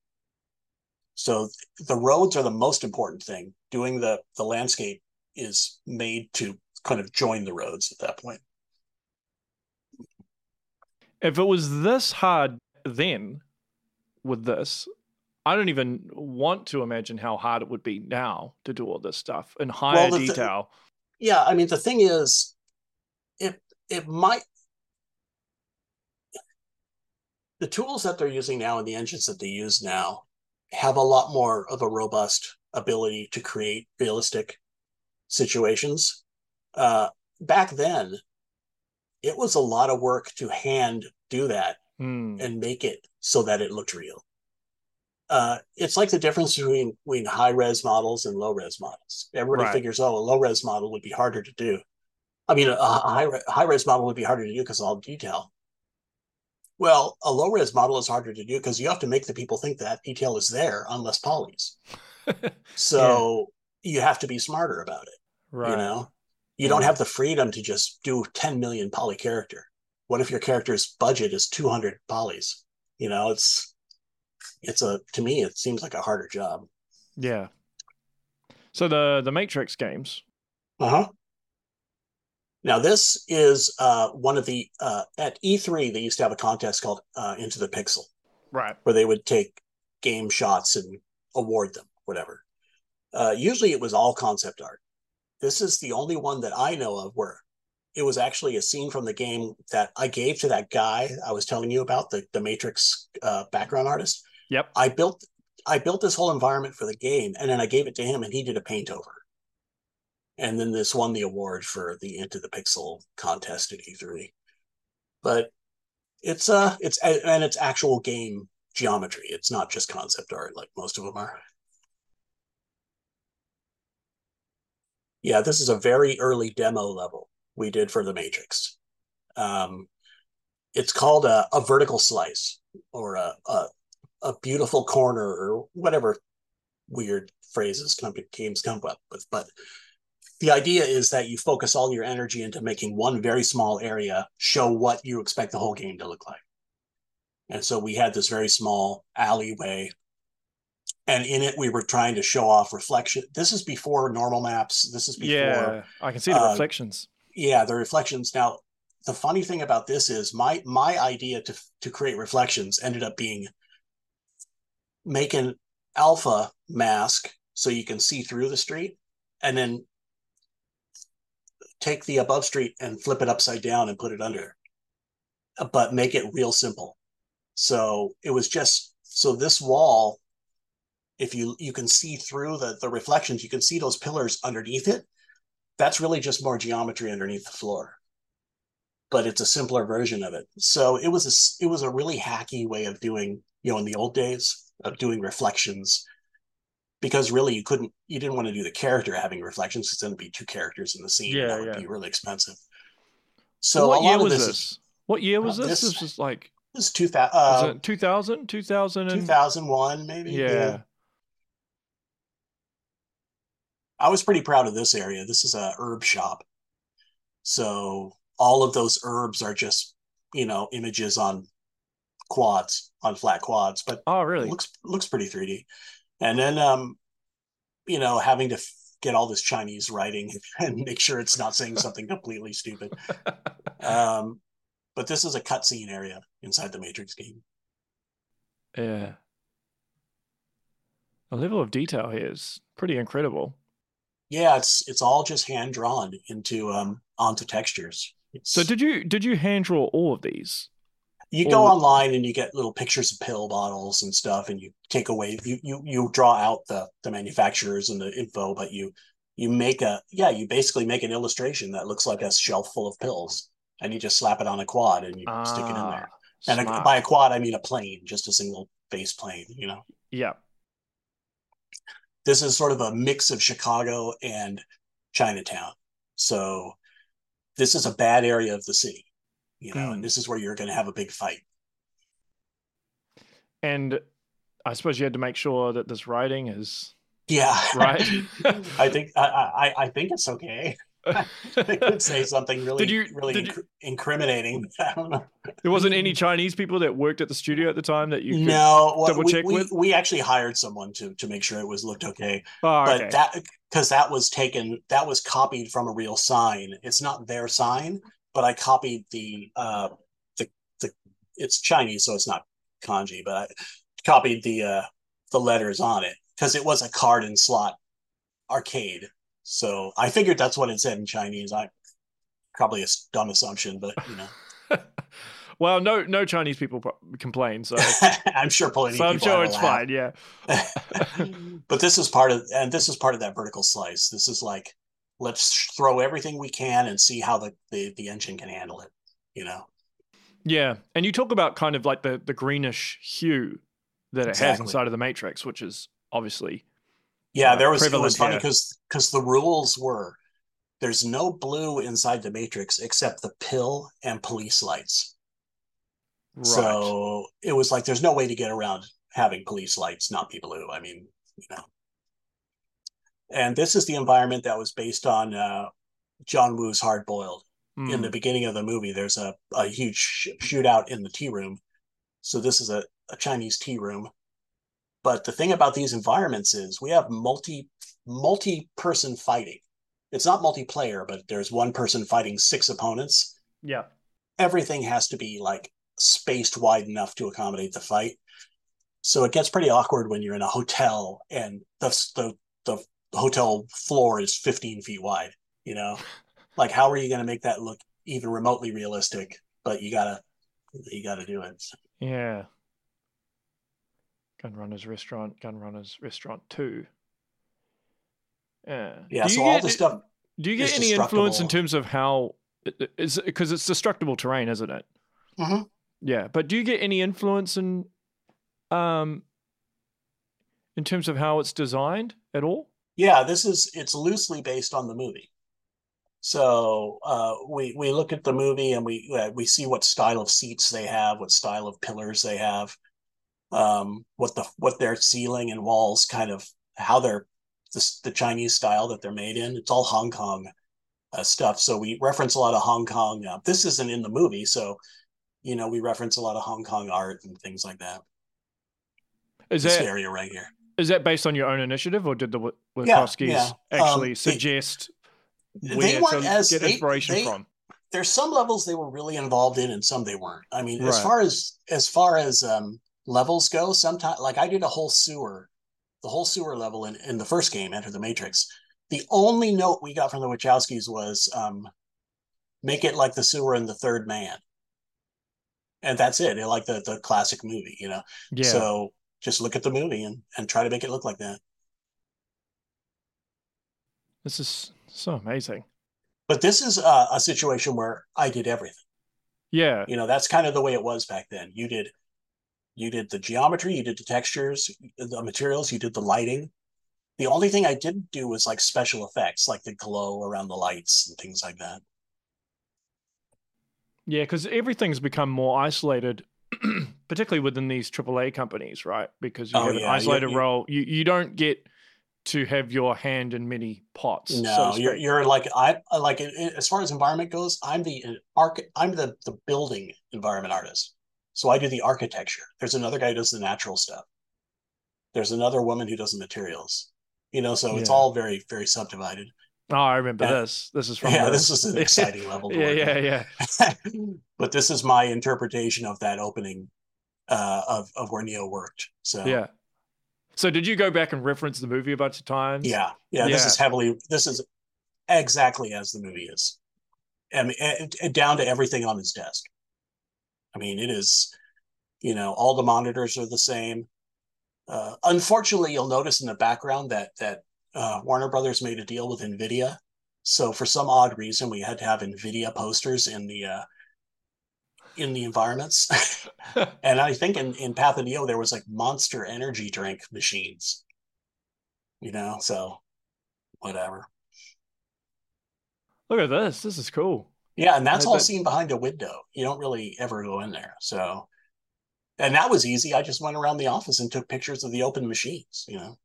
So the roads are the most important thing. Doing the landscape is made to kind of join the roads at that point. If it was this hard then with this, I don't even want to imagine how hard it would be now to do all this stuff in Well, higher detail. yeah, I mean the thing is, it it might the tools that they're using now and the engines that they use now have a lot more of a robust ability to create realistic situations. Uh, Back then, it was a lot of work to hand do that Hmm. and make it so that it looked real. It's like the difference between high res models and low res models. Everybody Right. figures, oh, a low res model would be harder to do. I mean, a high res model would be harder to do because of all the detail. Well, a low res model is harder to do because you have to make the people think that detail is there on less polys. Yeah. So you have to be smarter about it. you Right. know? You don't Yeah. have the freedom to just do 10 million poly character. What if your character's budget is 200 polys? You know, to me, it seems like a harder job. Yeah. So the Matrix games. Uh-huh. Now, this is one of the, at E3, they used to have a contest called Into the Pixel, Right. where they would take game shots and award them, whatever. Usually it was all concept art. This is the only one that I know of where it was actually a scene from the game that I gave to that guy I was telling you about, the Matrix background artist. Yep. I built this whole environment for the game, and then I gave it to him, and he did a paint over. And then this won the award for the Into the Pixel contest at E3. But it's actual game geometry. It's not just concept art like most of them are. Yeah, this is a very early demo level we did for the Matrix. Um, it's called a vertical slice or a beautiful corner or whatever weird phrases games come up with. But the idea is that you focus all your energy into making one very small area show what you expect the whole game to look like. And so we had this very small alleyway, and in it we were trying to show off reflection. This is before normal maps. This is before Yeah. I can see the reflections. yeah, the reflections. Now, the funny thing about this is my idea to create reflections ended up being make an alpha mask so you can see through the street, and then take the above street and flip it upside down and put it under, but make it real simple. So it was just so this wall, if you can see through the reflections, you can see those pillars underneath it. That's really just more geometry underneath the floor, but it's a simpler version of it. So it was a really hacky way of doing, in the old days of doing reflections, because really you didn't want to do the character having reflections because then it'd be two characters in the scene and Yeah. that would Yeah. be really expensive. So So a what year lot of was this is this? What year was this? this This was like, this is was it 2000? 2000 and 2001 maybe. Yeah, yeah. I was pretty proud of this area. This is a herb shop, so all of those herbs are just images on flat quads, but Oh, it really? looks pretty 3D. And then having to get all this Chinese writing and make sure it's not saying something completely stupid. Um, but this is a cutscene area inside the Matrix game. Yeah. The level of detail here is pretty incredible. Yeah, it's all just hand drawn into onto textures. So It's did you hand draw all of these? You go Or online and you get little pictures of pill bottles and stuff, and you take away you draw out the manufacturers and the info, but you basically make an illustration that looks like a shelf full of pills, and you just slap it on a quad and you stick it in there. And smart. by a quad I mean a plane, just a single base plane. Yeah. This is sort of a mix of Chicago and Chinatown, so this is a bad area of the city, and Mm. this is where you're going to have a big fight. And I suppose you had to make sure that this writing is Yeah, right. I think it's okay. They could say something Did really you really did you, incriminating. I don't know. there wasn't any Chinese people that worked at the studio at the time that you could No, double check with? we actually hired someone to make sure it was looked okay, Oh, but okay. that was copied from a real sign. It's not their sign, but I copied the it's Chinese, so it's not kanji, but I copied the letters on it because it was a card and slot arcade. So I figured that's what it said in Chinese. I probably a dumb assumption, but Well, no Chinese people complain, so I'm sure plenty of I'm people sure have a it's laugh. fine. Yeah. But this is part of that vertical slice. This is like, let's throw everything we can and see how the engine can handle it. You know Yeah, and you talk about kind of like the greenish hue that it has exactly. inside of the Matrix, which is obviously Yeah, it was prevalent funny here. because the rules were there's no blue inside the Matrix except the pill and police lights. Right. So it was like there's no way to get around having police lights not be blue. I mean, you know. And this is the environment that was based on John Woo's Hard Boiled. In the beginning of the movie, there's a huge shootout in the tea room. So this is a Chinese tea room. But the thing about these environments is we have multi-person fighting. It's not multiplayer, but there's one person fighting 6 opponents. Yeah. Everything has to be like spaced wide enough to accommodate the fight. So it gets pretty awkward when you're in a hotel and the hotel floor is 15 feet wide, you know? Like, how are you going to make that look even remotely realistic? But you gotta do it. Yeah. Gunrunners Restaurant 2. Yeah. Yeah. So all the stuff. Do you get any influence in terms of how is because it's destructible terrain, isn't it? Mm-hmm. Yeah. But do you get any influence in terms of how it's designed at all? Yeah, it's loosely based on the movie. So we look at the movie and we see what style of seats they have, what style of pillars they have, what their ceiling and walls kind of how they're the Chinese style that they're made in. It's all Hong Kong stuff. So we reference a lot of Hong Kong. This isn't in the movie, so we reference a lot of Hong Kong art and things like that. Is this that area right here? Is that based on your own initiative, or did the Wachowskis actually suggest? They weren't get inspiration from. There's some levels they were really involved in, and some they weren't. I mean, right. as far as levels go, sometimes like I did the whole sewer level in the first game, Enter the Matrix. The only note we got from the Wachowskis was make it like the sewer in The Third Man, and that's it. Like the classic movie, Yeah. So just look at the movie and try to make it look like that. This is so amazing. But this is a situation where I did everything. Yeah. That's kind of the way it was back then. You did the geometry, you did the textures, the materials, you did the lighting. The only thing I didn't do was like special effects, like the glow around the lights and things like that. Yeah, because everything's become more isolated, particularly within these AAA companies, right? Because you have an isolated role. You don't get to have your hand in many pots. No, so you're like as far as environment goes, I'm the building environment artist. So I do the architecture. There's another guy who does the natural stuff. There's another woman who does the materials. So it's all very, very subdivided. Oh, I remember this. This is from this is an exciting level. Yeah. But this is my interpretation of that opening of where Neo worked. So yeah. So did you go back and reference the movie a bunch of times? Yeah. This is exactly as the movie is. I mean, down to everything on his desk. I mean, it is, all the monitors are the same. Unfortunately, you'll notice in the background that Warner Brothers made a deal with NVIDIA. So for some odd reason, we had to have NVIDIA posters in the environments. And I think in Path of Neo, there was like Monster energy drink machines, so whatever. Look at this. This is cool. Yeah. And that's all seen behind a window. You don't really ever go in there. So, and that was easy. I just went around the office and took pictures of the open machines,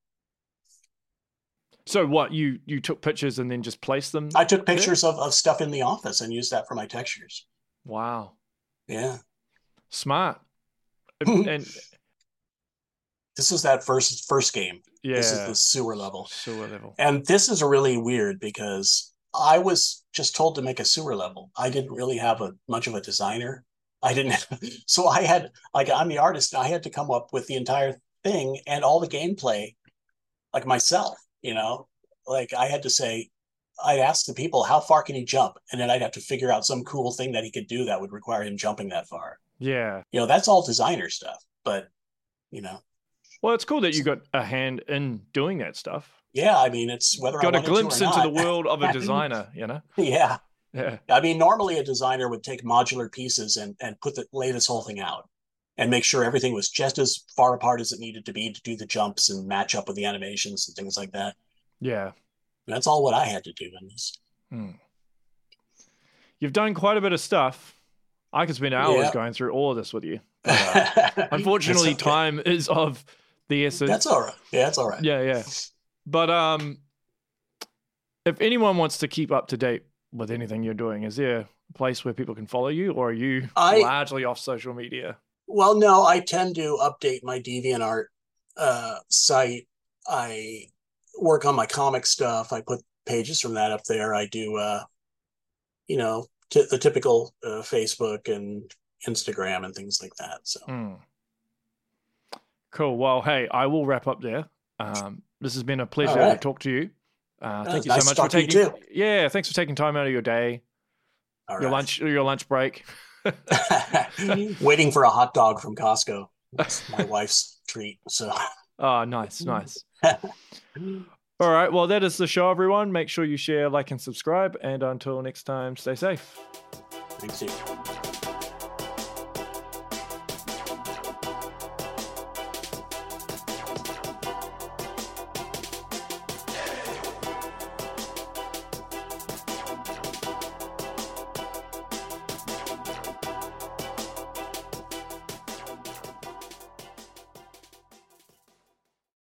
So what, you took pictures and then just placed them? I took pictures of stuff in the office and used that for my textures. Wow. Yeah. Smart. And this is that first game. Yeah. This is the sewer level. And this is really weird because I was just told to make a sewer level. I didn't really have much of a designer. So I had, I'm the artist, and I had to come up with the entire thing and all the gameplay, like myself, I had to say, I'd ask the people, how far can he jump? And then I'd have to figure out some cool thing that he could do that would require him jumping that far. Yeah. That's all designer stuff, but, Well, it's cool that you got a hand in doing that stuff. Yeah. I mean, it's whether got I a glimpse into the world of a designer, Yeah. Yeah. I mean, normally a designer would take modular pieces and lay this whole thing out and make sure everything was just as far apart as it needed to be to do the jumps and match up with the animations and things like that. Yeah. That's all what I had to do in this. You've done quite a bit of stuff. I could spend hours going through all of this with you. But, unfortunately, time is of the essence. That's all right. Yeah, that's all right. Yeah. But If anyone wants to keep up to date with anything you're doing, is there a place where people can follow you, or are you largely off social media? Well, no, I tend to update my DeviantArt site. I work on my comic stuff. I put pages from that up there. I do, the typical Facebook and Instagram and things like that. So cool. Well, hey, I will wrap up there. This has been a pleasure to talk to you. Thank you so much for taking. Yeah, thanks for taking time out of your day. Your lunch break. Waiting for a hot dog from Costco. That's my wife's treat. So. Oh, nice. All right. Well, that is the show, everyone. Make sure you share, like, and subscribe. And until next time, stay safe. Thanks, Steve.